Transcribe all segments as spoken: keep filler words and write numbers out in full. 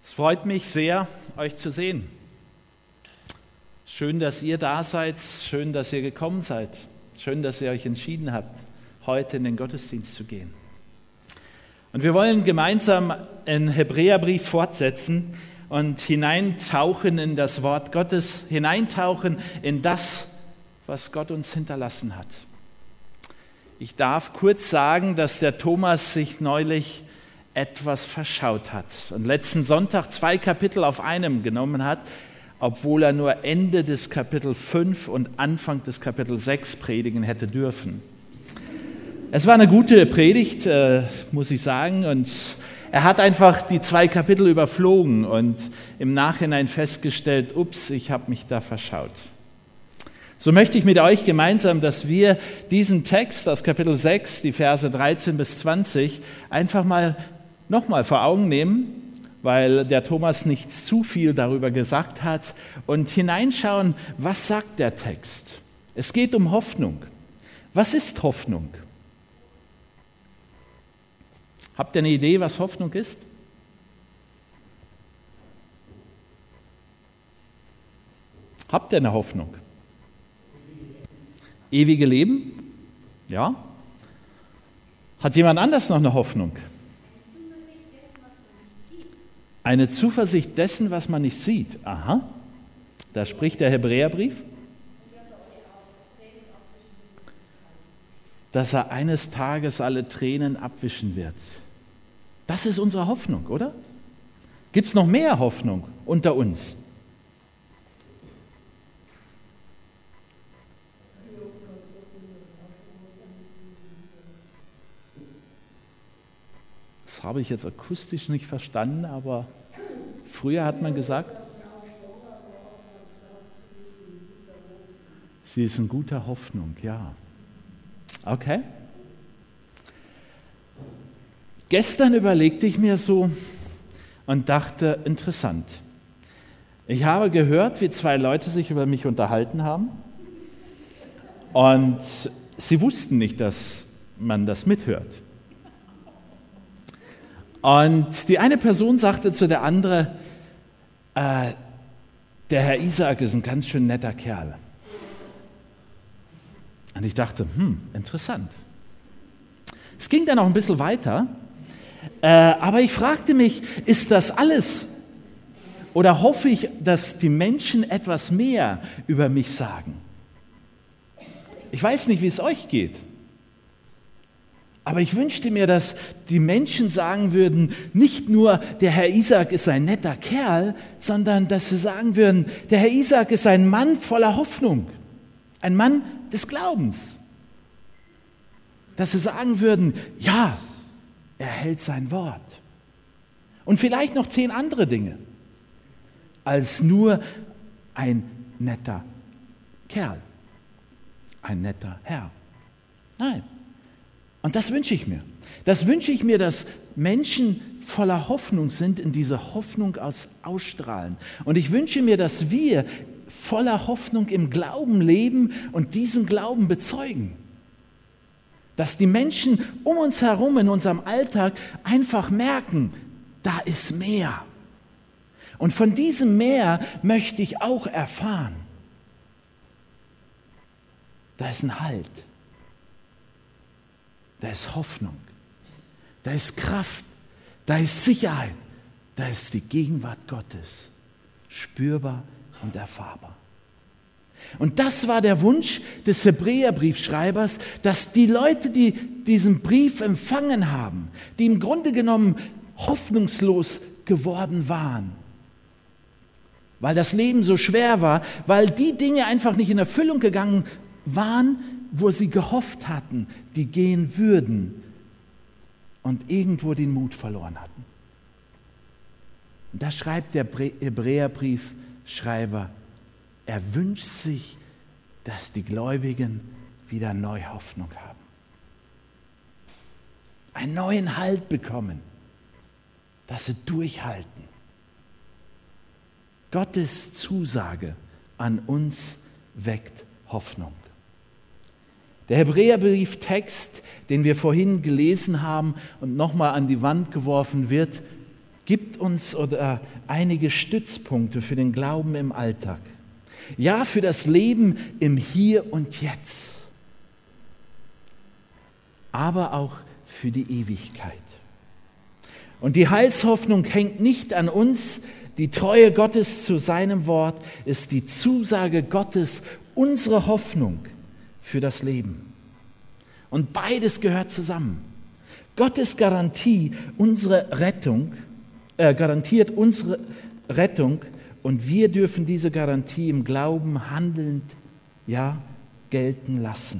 Es freut mich sehr, euch zu sehen. Schön, dass ihr da seid, schön, dass ihr gekommen seid, schön, dass ihr euch entschieden habt, heute in den Gottesdienst zu gehen. Und wir wollen gemeinsam den Hebräerbrief fortsetzen und hineintauchen in das Wort Gottes, hineintauchen in das, was Gott uns hinterlassen hat. Ich darf kurz sagen, dass der Thomas sich neulich etwas verschaut hat und letzten Sonntag zwei Kapitel auf einem genommen hat, obwohl er nur Ende des Kapitel fünf und Anfang des Kapitel sechs predigen hätte dürfen. Es war eine gute Predigt, äh, muss ich sagen, und er hat einfach die zwei Kapitel überflogen und im Nachhinein festgestellt, ups, ich habe mich da verschaut. So möchte ich mit euch gemeinsam, dass wir diesen Text aus Kapitel sechs, die Verse dreizehn bis zwanzig, einfach mal nochmal vor Augen nehmen, weil der Thomas nicht zu viel darüber gesagt hat, und hineinschauen, was sagt der Text. Es geht um Hoffnung. Was ist Hoffnung? Habt ihr eine Idee, was Hoffnung ist? Habt ihr eine Hoffnung? Ewige Leben? Ja. Hat jemand anders noch eine Hoffnung? Eine Zuversicht dessen, was man nicht sieht. Aha, da spricht der Hebräerbrief, dass er eines Tages alle Tränen abwischen wird. Das ist unsere Hoffnung, oder? Gibt es noch mehr Hoffnung unter uns? Das habe ich jetzt akustisch nicht verstanden, aber früher hat man gesagt, sie ist in guter Hoffnung, ja. Okay. Gestern überlegte ich mir so und dachte, interessant. Ich habe gehört, wie zwei Leute sich über mich unterhalten haben und sie wussten nicht, dass man das mithört. Und die eine Person sagte zu der anderen, äh, der Herr Isaac ist ein ganz schön netter Kerl. Und ich dachte, hm, interessant. Es ging dann auch ein bisschen weiter, äh, aber ich fragte mich, ist das alles? Oder hoffe ich, dass die Menschen etwas mehr über mich sagen? Ich weiß nicht, wie es euch geht. Aber ich wünschte mir, dass die Menschen sagen würden, nicht nur der Herr Isaac ist ein netter Kerl, sondern dass sie sagen würden, der Herr Isaac ist ein Mann voller Hoffnung, ein Mann des Glaubens. Dass sie sagen würden, ja, er hält sein Wort. Und vielleicht noch zehn andere Dinge, als nur ein netter Kerl, ein netter Herr. Nein. Und das wünsche ich mir. Das wünsche ich mir, dass Menschen voller Hoffnung sind, in diese Hoffnung aus ausstrahlen. Und ich wünsche mir, dass wir voller Hoffnung im Glauben leben und diesen Glauben bezeugen. Dass die Menschen um uns herum in unserem Alltag einfach merken, da ist mehr. Und von diesem Meer möchte ich auch erfahren. Da ist ein Halt. Da ist Hoffnung, da ist Kraft, da ist Sicherheit, da ist die Gegenwart Gottes, spürbar und erfahrbar. Und das war der Wunsch des Hebräerbriefschreibers, dass die Leute, die diesen Brief empfangen haben, die im Grunde genommen hoffnungslos geworden waren, weil das Leben so schwer war, weil die Dinge einfach nicht in Erfüllung gegangen waren, wo sie gehofft hatten, die gehen würden und irgendwo den Mut verloren hatten. Und da schreibt der Hebräerbriefschreiber, er wünscht sich, dass die Gläubigen wieder neue Hoffnung haben. Einen neuen Halt bekommen, dass sie durchhalten. Gottes Zusage an uns weckt Hoffnung. Der Hebräerbrieftext, den wir vorhin gelesen haben und nochmal an die Wand geworfen wird, gibt uns oder einige Stützpunkte für den Glauben im Alltag. Ja, für das Leben im Hier und Jetzt. Aber auch für die Ewigkeit. Und die Heilshoffnung hängt nicht an uns. Die Treue Gottes zu seinem Wort ist die Zusage Gottes, unsere Hoffnung für das Leben. Und beides gehört zusammen. Gottes Garantie, unsere Rettung, äh, garantiert unsere Rettung und wir dürfen diese Garantie im Glauben handelnd, ja, gelten lassen.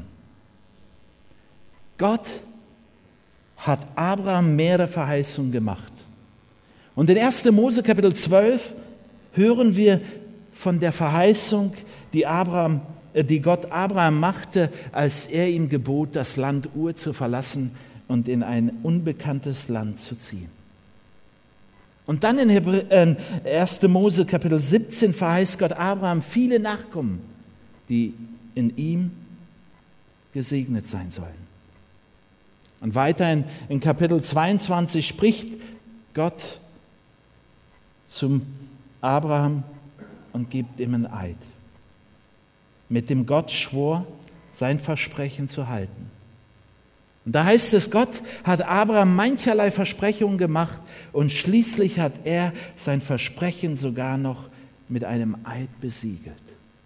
Gott hat Abraham mehrere Verheißungen gemacht. Und in erster Mose Kapitel zwölf hören wir von der Verheißung, die, Abraham, die Gott Abraham machte, als er ihm gebot, das Land Ur zu verlassen und in ein unbekanntes Land zu ziehen. Und dann in erster Mose Kapitel siebzehn verheißt Gott Abraham viele Nachkommen, die in ihm gesegnet sein sollen. Und weiter in, in Kapitel zweiundzwanzig spricht Gott zum Abraham und gibt ihm einen Eid, mit dem Gott schwor, sein Versprechen zu halten. Und da heißt es, Gott hat Abraham mancherlei Versprechungen gemacht und schließlich hat er sein Versprechen sogar noch mit einem Eid besiegelt.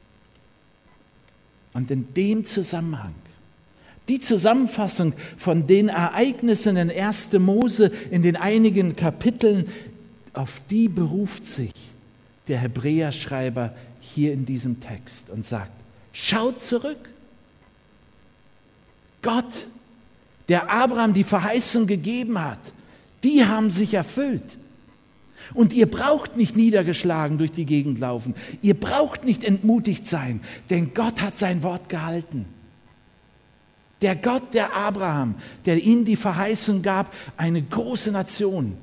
Und in dem Zusammenhang, die Zusammenfassung von den Ereignissen in erster Mose in den einigen Kapiteln, auf die beruft sich der Hebräerschreiber hier in diesem Text und sagt, schaut zurück. Gott, der Abraham die Verheißung gegeben hat, die haben sich erfüllt. Und ihr braucht nicht niedergeschlagen durch die Gegend laufen. Ihr braucht nicht entmutigt sein, denn Gott hat sein Wort gehalten. Der Gott, der Abraham, der ihnen die Verheißung gab, eine große Nation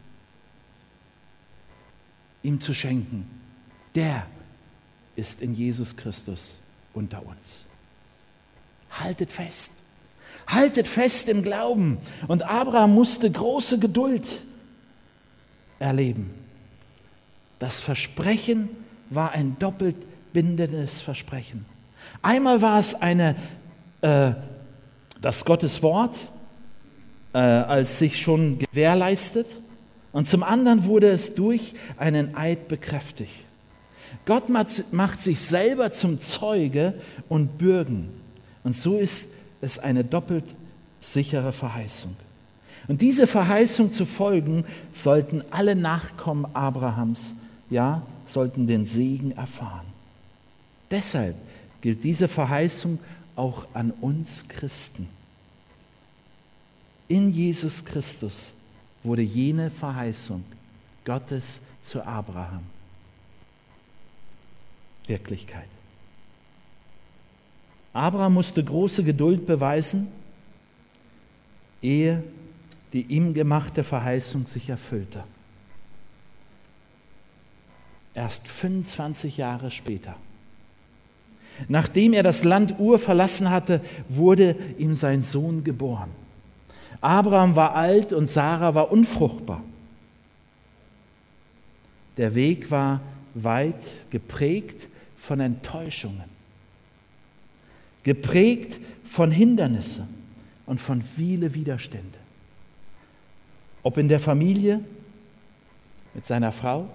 ihm zu schenken, der ist in Jesus Christus unter uns. Haltet fest, haltet fest im Glauben. Und Abraham musste große Geduld erleben. Das Versprechen war ein doppelt bindendes Versprechen. Einmal war es eine äh, das Gottes Wort äh, als sich schon gewährleistet und zum anderen wurde es durch einen Eid bekräftigt. Gott macht sich selber zum Zeuge und Bürgen und so ist es eine doppelt sichere Verheißung. Und diese Verheißung zu folgen, sollten alle Nachkommen Abrahams, ja, sollten den Segen erfahren. Deshalb gilt diese Verheißung auch an uns Christen. In Jesus Christus wurde jene Verheißung Gottes zu Abraham Wirklichkeit. Abraham musste große Geduld beweisen, ehe die ihm gemachte Verheißung sich erfüllte. Erst fünfundzwanzig Jahre später, nachdem er das Land Ur verlassen hatte, wurde ihm sein Sohn geboren. Abraham war alt und Sarah war unfruchtbar. Der Weg war weit geprägt von Enttäuschungen, geprägt von Hindernissen und von vielen Widerständen. Ob in der Familie, mit seiner Frau,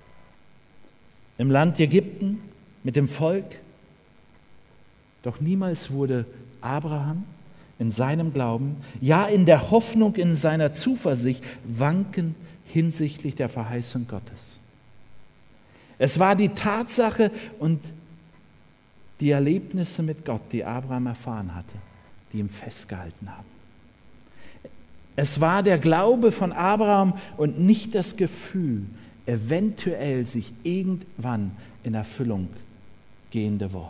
im Land Ägypten, mit dem Volk. Doch niemals wurde Abraham in seinem Glauben, ja in der Hoffnung, in seiner Zuversicht wanken hinsichtlich der Verheißung Gottes. Es war die Tatsache und die Erlebnisse mit Gott, die Abraham erfahren hatte, die ihm festgehalten haben. Es war der Glaube von Abraham und nicht das Gefühl, eventuell sich irgendwann in Erfüllung gehende Wort.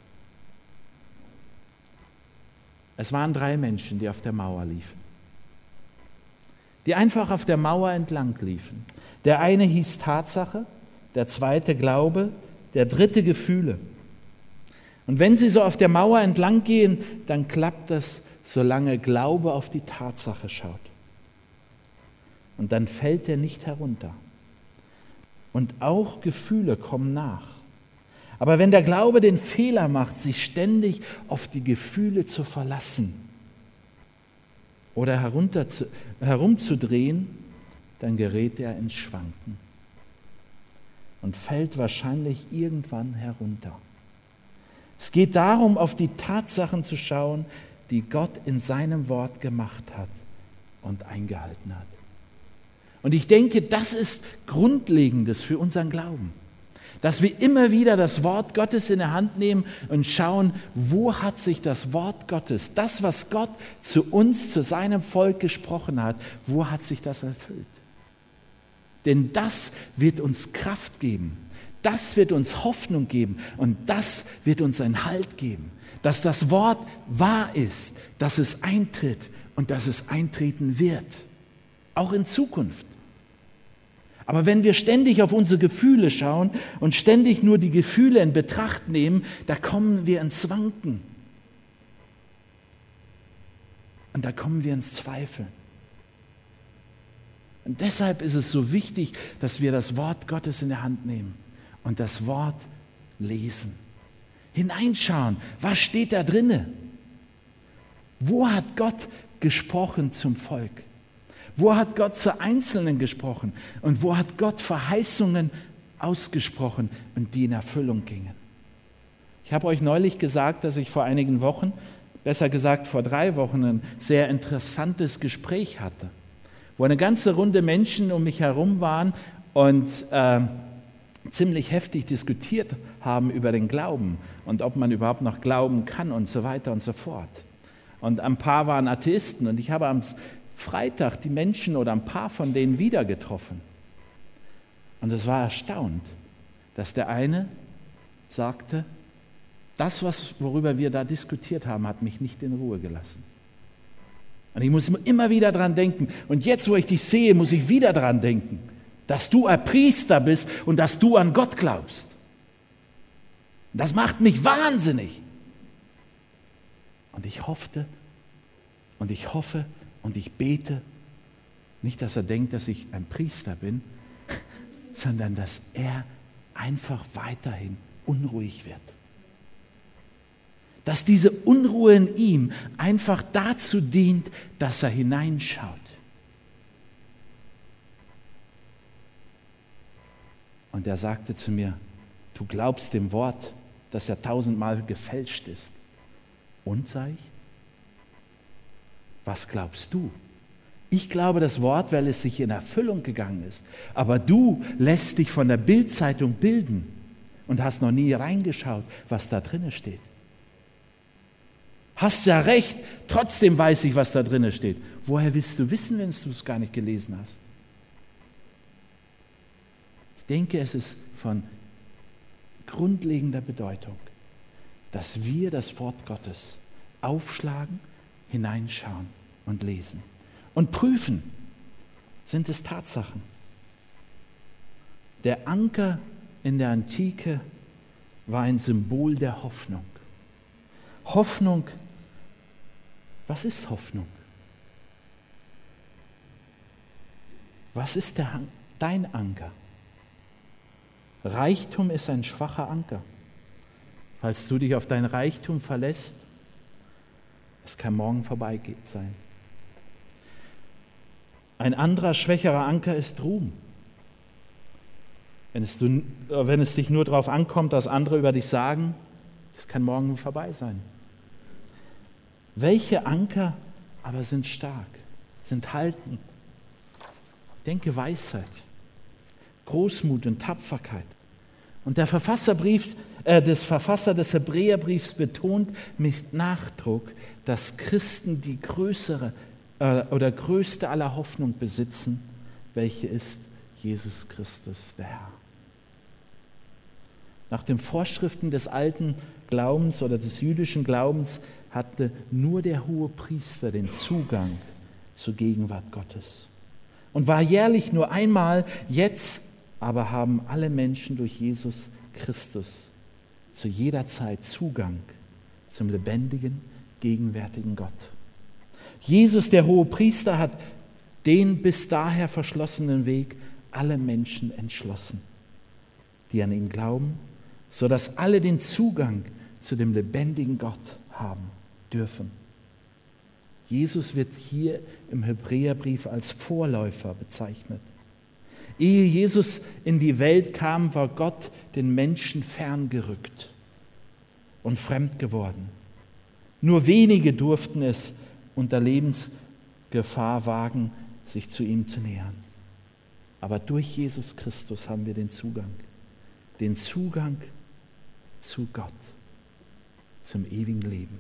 Es waren drei Menschen, die auf der Mauer liefen. Die einfach auf der Mauer entlang liefen. Der eine hieß Tatsache, der zweite Glaube, der dritte Gefühle. Und wenn sie so auf der Mauer entlang gehen, dann klappt das, solange Glaube auf die Tatsache schaut. und dann fällt er nicht herunter. Und auch Gefühle kommen nach. Aber wenn der Glaube den Fehler macht, sich ständig auf die Gefühle zu verlassen oder herunter zu, herumzudrehen, dann gerät er ins Schwanken und fällt wahrscheinlich irgendwann herunter. Es geht darum, auf die Tatsachen zu schauen, die Gott in seinem Wort gemacht hat und eingehalten hat. Und ich denke, das ist Grundlegendes für unseren Glauben, dass wir immer wieder das Wort Gottes in der Hand nehmen und schauen, wo hat sich das Wort Gottes, das, was Gott zu uns, zu seinem Volk gesprochen hat, wo hat sich das erfüllt? Denn das wird uns Kraft geben, das wird uns Hoffnung geben und das wird uns einen Halt geben, dass das Wort wahr ist, dass es eintritt und dass es eintreten wird, auch in Zukunft. Aber wenn wir ständig auf unsere Gefühle schauen und ständig nur die Gefühle in Betracht nehmen, da kommen wir ins Wanken. Und da kommen wir ins Zweifeln. Und deshalb ist es so wichtig, dass wir das Wort Gottes in der Hand nehmen und das Wort lesen. Hineinschauen, was steht da drinne? Wo hat Gott gesprochen zum Volk? Wo hat Gott zu Einzelnen gesprochen? Und wo hat Gott Verheißungen ausgesprochen und die in Erfüllung gingen? Ich habe euch neulich gesagt, dass ich vor einigen Wochen, besser gesagt vor drei Wochen, ein sehr interessantes Gespräch hatte, wo eine ganze Runde Menschen um mich herum waren und äh, ziemlich heftig diskutiert haben über den Glauben und ob man überhaupt noch glauben kann und so weiter und so fort. Und ein paar waren Atheisten und ich habe am Freitag die Menschen oder ein paar von denen wieder getroffen. Und es war erstaunt, dass der eine sagte, das, was, worüber wir da diskutiert haben, hat mich nicht in Ruhe gelassen. Und ich muss immer wieder dran denken. Und jetzt, wo ich dich sehe, muss ich wieder dran denken, dass du ein Priester bist und dass du an Gott glaubst. Das macht mich wahnsinnig. Und ich hoffte und ich hoffe und ich bete, nicht, dass er denkt, dass ich ein Priester bin, sondern dass er einfach weiterhin unruhig wird. Dass diese Unruhe in ihm einfach dazu dient, dass er hineinschaut. Und er sagte zu mir, du glaubst dem Wort, das ja tausendmal gefälscht ist. Und, sag ich, was glaubst du? Ich glaube das Wort, weil es sich in Erfüllung gegangen ist. Aber du lässt dich von der Bild-Zeitung bilden und hast noch nie reingeschaut, was da drin steht. Hast ja recht, trotzdem weiß ich, was da drin steht. Woher willst du wissen, wenn du es gar nicht gelesen hast? Ich denke, es ist von grundlegender Bedeutung, dass wir das Wort Gottes aufschlagen, hineinschauen und lesen und prüfen, sind es Tatsachen. Der Anker in der Antike war ein Symbol der Hoffnung. Hoffnung, was ist Hoffnung? Was ist der, dein Anker? Reichtum ist ein schwacher Anker. Falls du dich auf dein Reichtum verlässt, es kann morgen vorbei sein. Ein anderer schwächerer Anker ist Ruhm. Wenn es, du, wenn es dich nur darauf ankommt, dass andere über dich sagen, es kann morgen vorbei sein. Welche Anker aber sind stark, sind haltend? Denke Weisheit, Großmut und Tapferkeit. Und der Verfasserbrief, äh, des Verfasser des Hebräerbriefs betont mit Nachdruck, dass Christen die größere äh, oder größte aller Hoffnung besitzen, welche ist Jesus Christus, der Herr. Nach den Vorschriften des alten Glaubens oder des jüdischen Glaubens hatte nur der Hohepriester den Zugang zur Gegenwart Gottes und war jährlich nur einmal, jetzt aber haben alle Menschen durch Jesus Christus zu jeder Zeit Zugang zum lebendigen, gegenwärtigen Gott. Jesus, der Hohepriester, hat den bis daher verschlossenen Weg alle Menschen entschlossen, die an ihn glauben, sodass alle den Zugang zu dem lebendigen Gott haben dürfen. Jesus wird hier im Hebräerbrief als Vorläufer bezeichnet. Ehe Jesus in die Welt kam, war Gott den Menschen ferngerückt und fremd geworden. Nur wenige durften es unter Lebensgefahr wagen, sich zu ihm zu nähern. Aber durch Jesus Christus haben wir den Zugang, den Zugang zu Gott, zum ewigen Leben.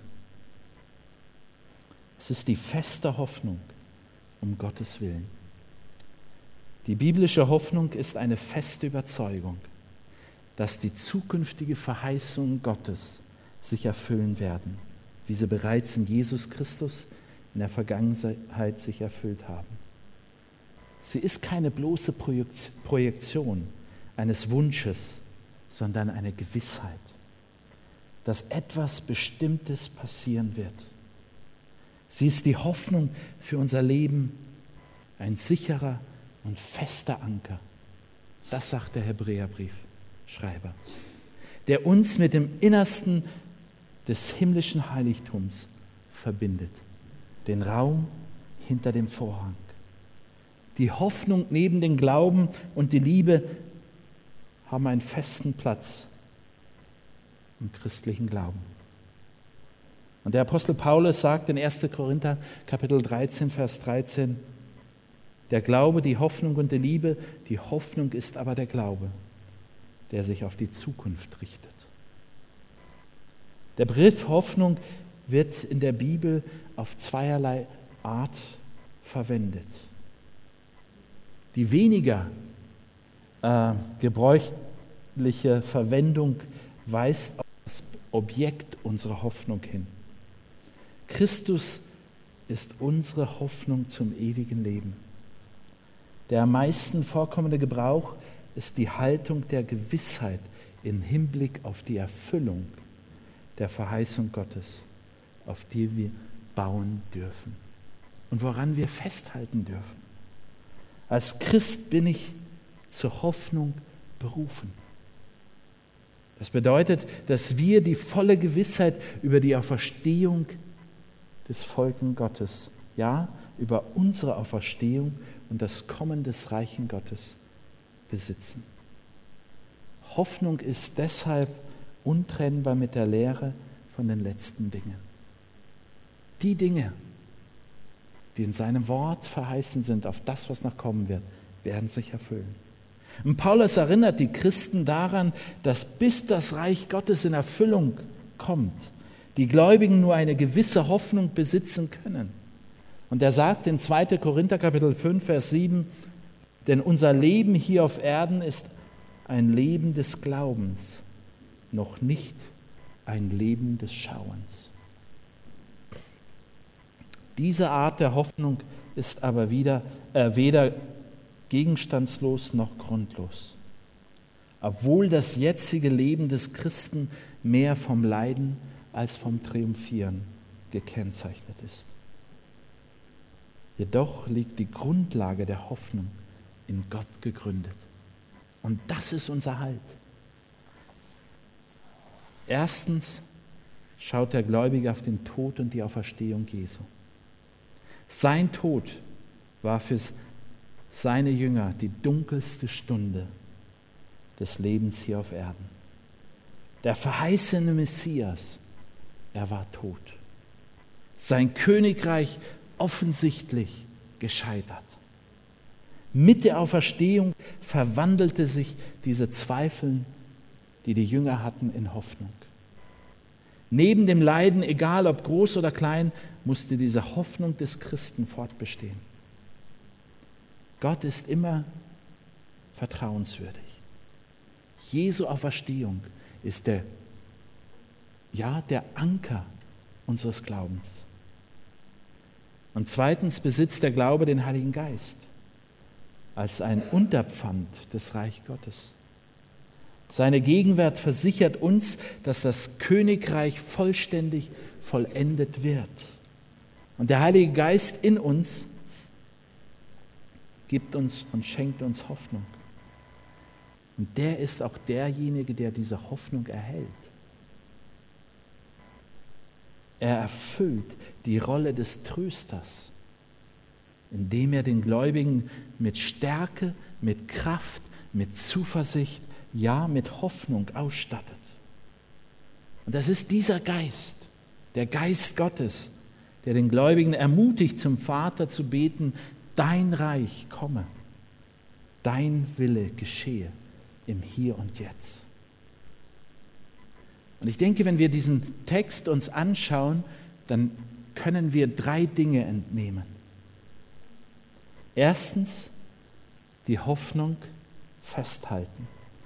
Es ist die feste Hoffnung um Gottes Willen. Die biblische Hoffnung ist eine feste Überzeugung, dass die zukünftige Verheißungen Gottes sich erfüllen werden, wie sie bereits in Jesus Christus in der Vergangenheit sich erfüllt haben. Sie ist keine bloße Projektion eines Wunsches, sondern eine Gewissheit, dass etwas Bestimmtes passieren wird. Sie ist die Hoffnung für unser Leben, ein sicherer und fester Anker. Das sagt der Hebräerbriefschreiber, der uns mit dem Innersten des himmlischen Heiligtums verbindet, den Raum hinter dem Vorhang. Die Hoffnung neben dem Glauben und die Liebe haben einen festen Platz im christlichen Glauben. Und der Apostel Paulus sagt in erster Korinther Kapitel dreizehn, Vers dreizehn, der Glaube, die Hoffnung und die Liebe, die Hoffnung ist aber der Glaube, der sich auf die Zukunft richtet. Der Begriff Hoffnung wird in der Bibel auf zweierlei Art verwendet. Die weniger äh, gebräuchliche Verwendung weist auf das Objekt unserer Hoffnung hin. Christus ist unsere Hoffnung zum ewigen Leben. Der am meisten vorkommende Gebrauch ist die Haltung der Gewissheit im Hinblick auf die Erfüllung der Verheißung Gottes, auf die wir bauen dürfen und woran wir festhalten dürfen. Als Christ bin ich zur Hoffnung berufen. Das bedeutet, dass wir die volle Gewissheit über die Auferstehung des Volkes Gottes, ja, über unsere Auferstehung und das Kommen des Reichen Gottes besitzen. Hoffnung ist deshalb untrennbar mit der Lehre von den letzten Dingen. Die Dinge, die in seinem Wort verheißen sind, auf das, was noch kommen wird, werden sich erfüllen. Und Paulus erinnert die Christen daran, dass bis das Reich Gottes in Erfüllung kommt, die Gläubigen nur eine gewisse Hoffnung besitzen können. Und er sagt in zweiter Korinther Kapitel fünf, Vers sieben, denn unser Leben hier auf Erden ist ein Leben des Glaubens, noch nicht ein Leben des Schauens. Diese Art der Hoffnung ist aber wieder, äh, weder gegenstandslos noch grundlos. Obwohl das jetzige Leben des Christen mehr vom Leiden als vom Triumphieren gekennzeichnet ist. Jedoch liegt die Grundlage der Hoffnung in Gott gegründet. Und das ist unser Halt. Erstens schaut der Gläubige auf den Tod und die Auferstehung Jesu. Sein Tod war für seine Jünger die dunkelste Stunde des Lebens hier auf Erden. Der verheißene Messias, er war tot. Sein Königreich offensichtlich gescheitert. Mit der Auferstehung verwandelte sich diese Zweifel, die die Jünger hatten, in Hoffnung. Neben dem Leiden, egal ob groß oder klein, musste diese Hoffnung des Christen fortbestehen. Gott ist immer vertrauenswürdig. Jesu Auferstehung ist der, ja, der Anker unseres Glaubens. Und zweitens besitzt der Glaube den Heiligen Geist als ein Unterpfand des Reich Gottes. Seine Gegenwart versichert uns, dass das Königreich vollständig vollendet wird. Und der Heilige Geist in uns gibt uns und schenkt uns Hoffnung. Und der ist auch derjenige, der diese Hoffnung erhält. Er erfüllt die Rolle des Trösters, indem er den Gläubigen mit Stärke, mit Kraft, mit Zuversicht, ja mit Hoffnung ausstattet. Und das ist dieser Geist, der Geist Gottes, der den Gläubigen ermutigt, zum Vater zu beten: Dein Reich komme, dein Wille geschehe im Hier und Jetzt. Und ich denke, wenn wir diesen Text uns anschauen, dann können wir drei Dinge entnehmen. Erstens, die Hoffnung festhalten.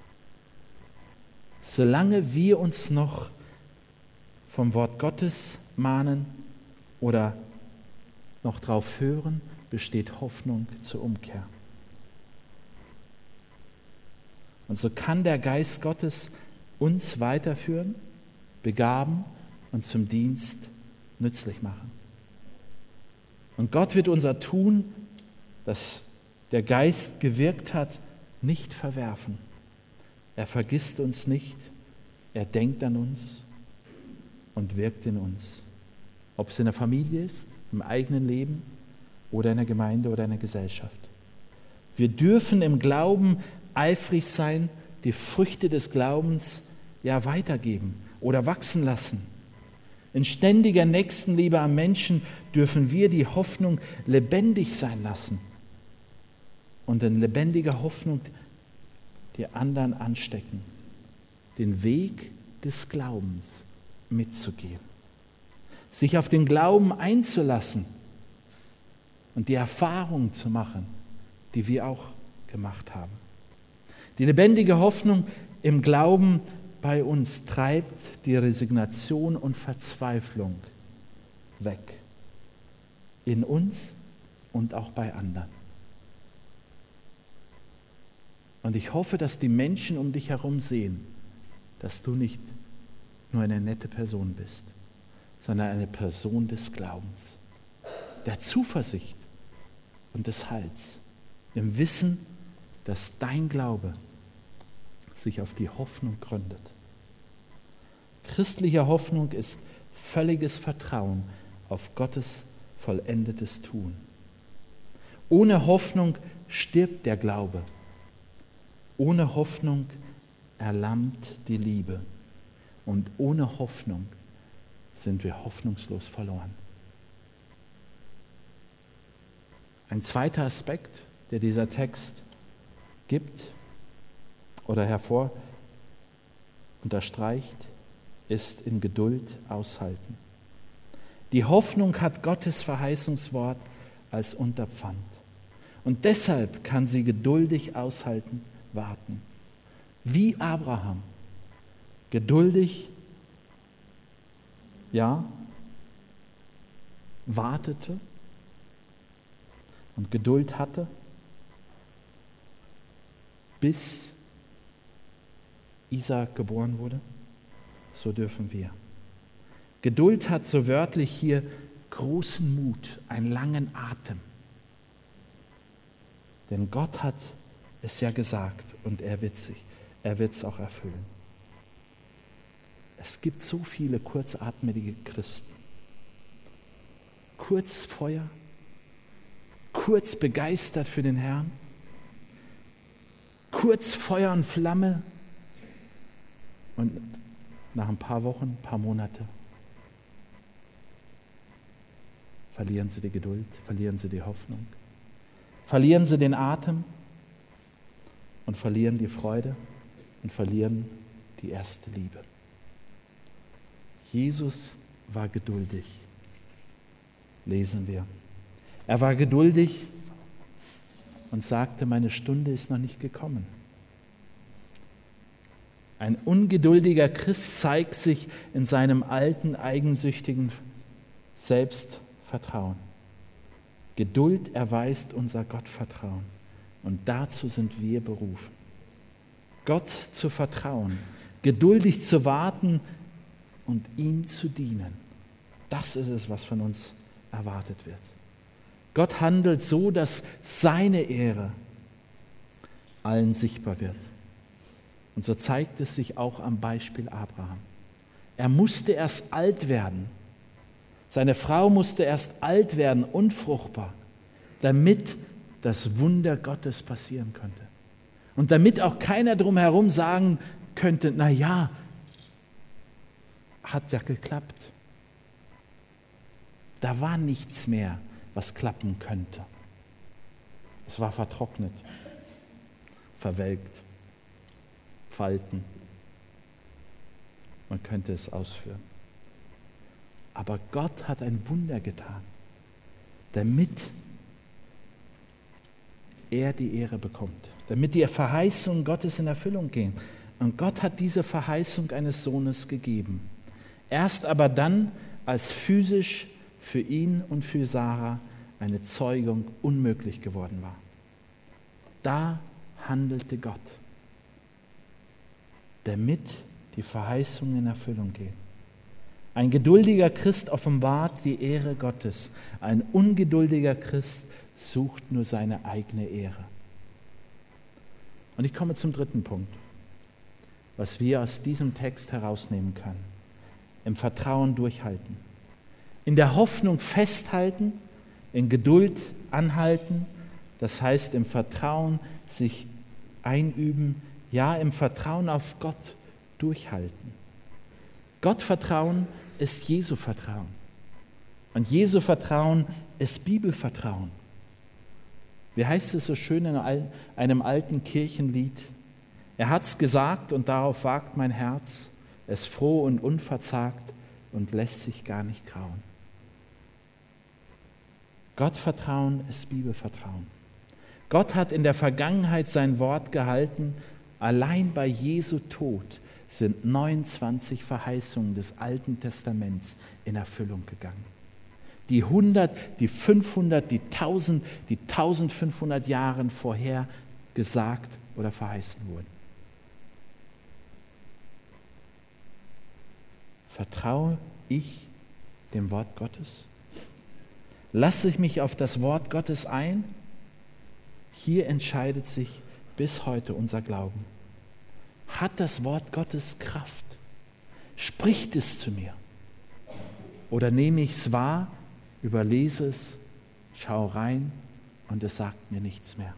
Solange wir uns noch vom Wort Gottes mahnen oder noch drauf hören, besteht Hoffnung zur Umkehr. Und so kann der Geist Gottes uns weiterführen, begaben und zum Dienst nützlich machen. Und Gott wird unser Tun, das der Geist gewirkt hat, nicht verwerfen. Er vergisst uns nicht, er denkt an uns und wirkt in uns. Ob es in der Familie ist, im eigenen Leben oder in der Gemeinde oder in der Gesellschaft. Wir dürfen im Glauben eifrig sein, die Früchte des Glaubens ja weitergeben oder wachsen lassen. In ständiger Nächstenliebe am Menschen dürfen wir die Hoffnung lebendig sein lassen und in lebendiger Hoffnung die anderen anstecken, den Weg des Glaubens mitzugehen, sich auf den Glauben einzulassen und die Erfahrung zu machen, die wir auch gemacht haben. Die lebendige Hoffnung im Glauben bei uns treibt die Resignation und Verzweiflung weg, in uns und auch bei anderen. Und ich hoffe, dass die Menschen um dich herum sehen, dass du nicht nur eine nette Person bist, sondern eine Person des Glaubens, der Zuversicht und des Heils, im Wissen, dass dein Glaube sich auf die Hoffnung gründet. Christliche Hoffnung ist völliges Vertrauen auf Gottes vollendetes Tun. Ohne Hoffnung stirbt der Glaube. Ohne Hoffnung erlammt die Liebe. Und ohne Hoffnung sind wir hoffnungslos verloren. Ein zweiter Aspekt, der dieser Text gibt oder hervor unterstreicht, ist in Geduld aushalten. Die Hoffnung hat Gottes Verheißungswort als Unterpfand. Und deshalb kann sie geduldig aushalten, warten. Wie Abraham. Geduldig, ja, wartete und Geduld hatte, bis Isaak geboren wurde, so dürfen wir. Geduld hat so wörtlich hier großen Mut, einen langen Atem. Denn Gott hat es ja gesagt und er wird sich, er wird es auch erfüllen. Es gibt so viele kurzatmige Christen. Kurz Feuer, kurz begeistert für den Herrn, kurz Feuer und Flamme und nach ein paar Wochen, ein paar Monate verlieren sie die Geduld, verlieren sie die Hoffnung, verlieren sie den Atem und verlieren die Freude und verlieren die erste Liebe. Jesus war geduldig, lesen wir. Er war geduldig und sagte, meine Stunde ist noch nicht gekommen. Ein ungeduldiger Christ zeigt sich in seinem alten, eigensüchtigen Selbstvertrauen. Geduld erweist unser Gottvertrauen und dazu sind wir berufen. Gott zu vertrauen, geduldig zu warten und ihm zu dienen. Das ist es, was von uns erwartet wird. Gott handelt so, dass seine Ehre allen sichtbar wird. Und so zeigt es sich auch am Beispiel Abraham. Er musste erst alt werden. Seine Frau musste erst alt werden, unfruchtbar, damit das Wunder Gottes passieren könnte. Und damit auch keiner drumherum sagen könnte, na ja, hat ja geklappt. Da war nichts mehr, was klappen könnte. Es war vertrocknet, verwelkt, Falten. Man könnte es ausführen. Aber Gott hat ein Wunder getan, damit er die Ehre bekommt, damit die Verheißungen Gottes in Erfüllung gehen. Und Gott hat diese Verheißung eines Sohnes gegeben. Erst aber dann, als physisch für ihn und für Sarah eine Zeugung unmöglich geworden war. Da handelte Gott, damit die Verheißungen in Erfüllung gehen. Ein geduldiger Christ offenbart die Ehre Gottes. Ein ungeduldiger Christ sucht nur seine eigene Ehre. Und ich komme zum dritten Punkt, was wir aus diesem Text herausnehmen können. Im Vertrauen durchhalten. In der Hoffnung festhalten, in Geduld anhalten, das heißt im Vertrauen sich einüben, ja im Vertrauen auf Gott durchhalten. Gottvertrauen ist Jesu Vertrauen. Und Jesu Vertrauen ist Bibelvertrauen. Wie heißt es so schön in einem alten Kirchenlied? Er hat's gesagt und darauf wagt mein Herz, es froh und unverzagt und lässt sich gar nicht grauen. Gottvertrauen ist Bibelvertrauen. Gott hat in der Vergangenheit sein Wort gehalten. Allein bei Jesu Tod sind neunundzwanzig Verheißungen des Alten Testaments in Erfüllung gegangen. Die hundert, die fünfhundert, die tausend, die tausendfünfhundert Jahre vorher gesagt oder verheißen wurden. Vertraue ich dem Wort Gottes? Lasse ich mich auf das Wort Gottes ein? Hier entscheidet sich bis heute unser Glauben. Hat das Wort Gottes Kraft? Spricht es zu mir? Oder nehme ich es wahr, überlese es, schaue rein und es sagt mir nichts mehr?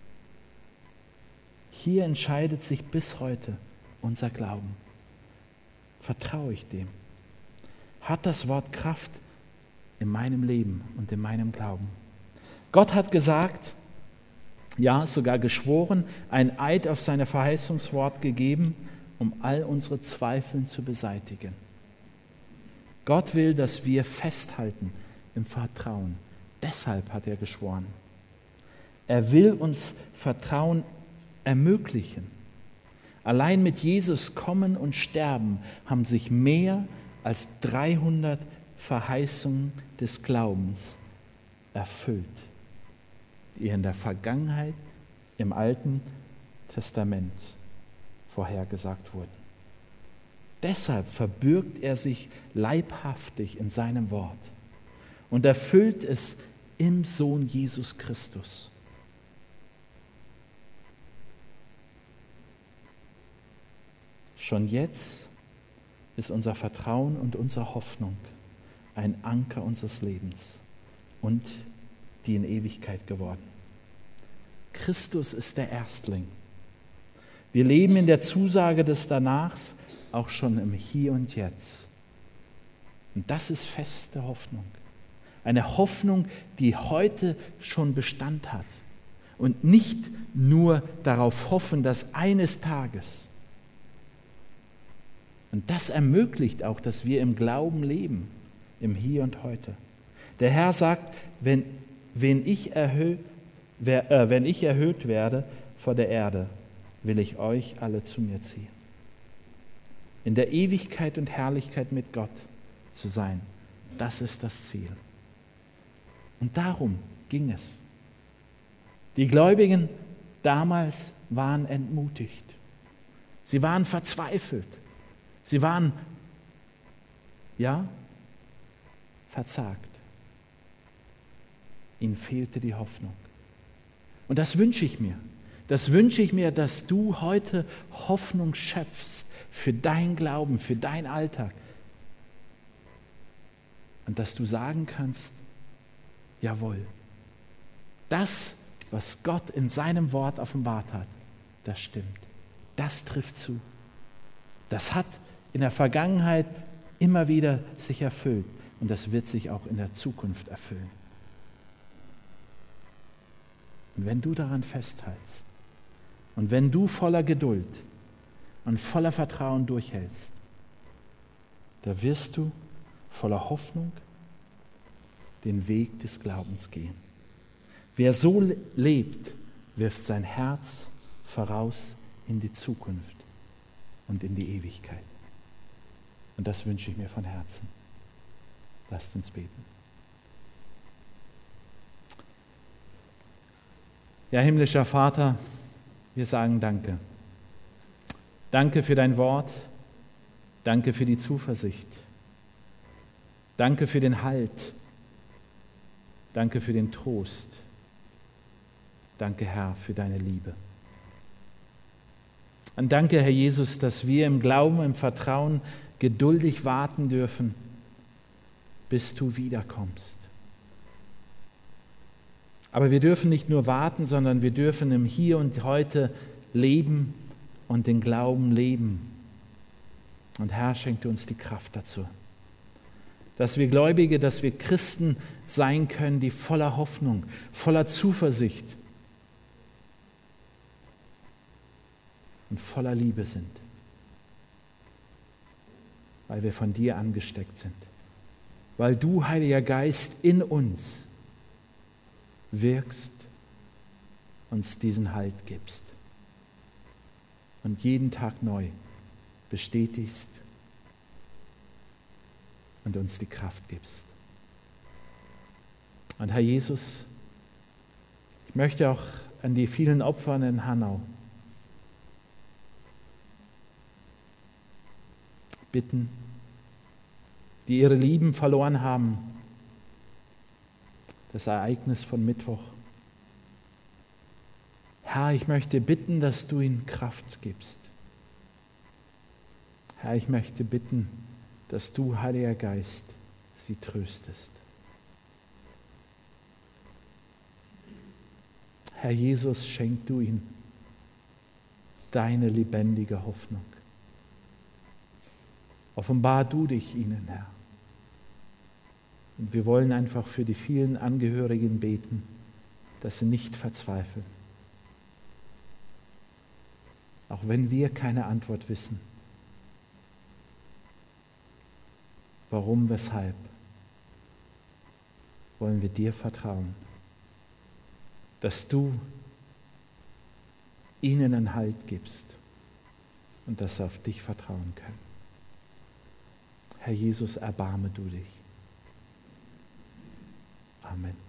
Hier entscheidet sich bis heute unser Glauben. Vertraue ich dem? Hat das Wort Kraft in meinem Leben und in meinem Glauben? Gott hat gesagt, ja, sogar geschworen, ein Eid auf sein Verheißungswort gegeben, um all unsere Zweifel zu beseitigen. Gott will, dass wir festhalten im Vertrauen. Deshalb hat er geschworen. Er will uns Vertrauen ermöglichen. Allein mit Jesus kommen und sterben haben sich mehr als dreihundert Verheißungen des Glaubens erfüllt, die in der Vergangenheit im Alten Testament vorhergesagt wurden. Deshalb verbirgt er sich leibhaftig in seinem Wort und erfüllt es im Sohn Jesus Christus. Schon jetzt ist unser Vertrauen und unsere Hoffnung ein Anker unseres Lebens und die in Ewigkeit geworden. Christus ist der Erstling. Wir leben in der Zusage des Danachs, auch schon im Hier und Jetzt. Und das ist feste Hoffnung. Eine Hoffnung, die heute schon Bestand hat. Und nicht nur darauf hoffen, dass eines Tages. Und das ermöglicht auch, dass wir im Glauben leben, im Hier und Heute. Der Herr sagt, wenn, wenn, ich, erhö, wer, äh, wenn ich erhöht werde vor der Erde, will ich euch alle zu mir ziehen. In der Ewigkeit und Herrlichkeit mit Gott zu sein, das ist das Ziel. Und darum ging es. Die Gläubigen damals waren entmutigt. Sie waren verzweifelt. Sie waren, ja, verzagt. Ihnen fehlte die Hoffnung. Und das wünsche ich mir. Das wünsche ich mir, dass du heute Hoffnung schöpfst für deinen Glauben, für deinen Alltag. Und dass du sagen kannst, jawohl, das, was Gott in seinem Wort offenbart hat, das stimmt. Das trifft zu. Das hat in der Vergangenheit immer wieder sich erfüllt und das wird sich auch in der Zukunft erfüllen. Und wenn du daran festhältst und wenn du voller Geduld und voller Vertrauen durchhältst, da wirst du voller Hoffnung den Weg des Glaubens gehen. Wer so lebt, wirft sein Herz voraus in die Zukunft und in die Ewigkeit. Und das wünsche ich mir von Herzen. Lasst uns beten. Ja, himmlischer Vater, wir sagen Danke. Danke für dein Wort. Danke für die Zuversicht. Danke für den Halt. Danke für den Trost. Danke, Herr, für deine Liebe. Und danke, Herr Jesus, dass wir im Glauben, im Vertrauen geduldig warten dürfen, bis du wiederkommst. Aber wir dürfen nicht nur warten, sondern wir dürfen im Hier und Heute leben und den Glauben leben. Und Herr, schenke uns die Kraft dazu, dass wir Gläubige, dass wir Christen sein können, die voller Hoffnung, voller Zuversicht und voller Liebe sind, weil wir von dir angesteckt sind, weil du, Heiliger Geist, in uns wirkst, uns diesen Halt gibst und jeden Tag neu bestätigst und uns die Kraft gibst. Und Herr Jesus, ich möchte auch an die vielen Opfer in Hanau bitten, die ihre Lieben verloren haben. Das Ereignis von Mittwoch. Herr, ich möchte bitten, dass du ihnen Kraft gibst. Herr, ich möchte bitten, dass du, Heiliger Geist, sie tröstest. Herr Jesus, schenk du ihnen deine lebendige Hoffnung. Offenbar du dich ihnen, Herr. Und wir wollen einfach für die vielen Angehörigen beten, dass sie nicht verzweifeln. Auch wenn wir keine Antwort wissen. Warum, weshalb, wollen wir dir vertrauen, dass du ihnen einen Halt gibst und dass sie auf dich vertrauen können. Herr Jesus, erbarme du dich. Amen.